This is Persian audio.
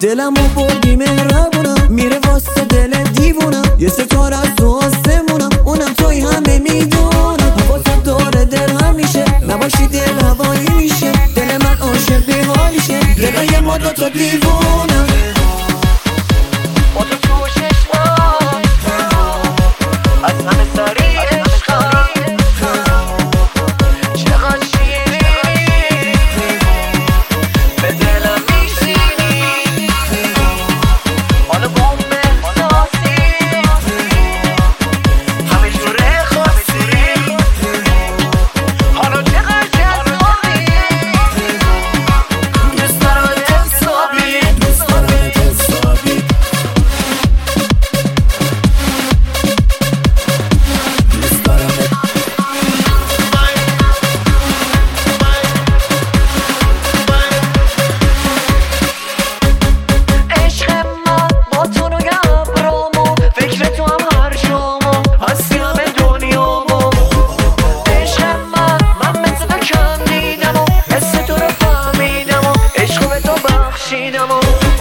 دلمو بردی مهربونم، میره واسه دل دیوونم، یه ستاره از تو آسمونم، اونم توی همه میدونم. حواسم داره دل همیشه، نباشی دل هوایی میشه، دل من عاشق بیحالیشه، دلای ما دوتا دیوونم. با تو تو چشمام از همه سری عشقم چقدر شیرینی به دلم میشینی، حالا با احساسی همه جوره خاصی، حالا چقدر جذابی، دوست دارم حسابی، دوست دارم حسابی. Dynamo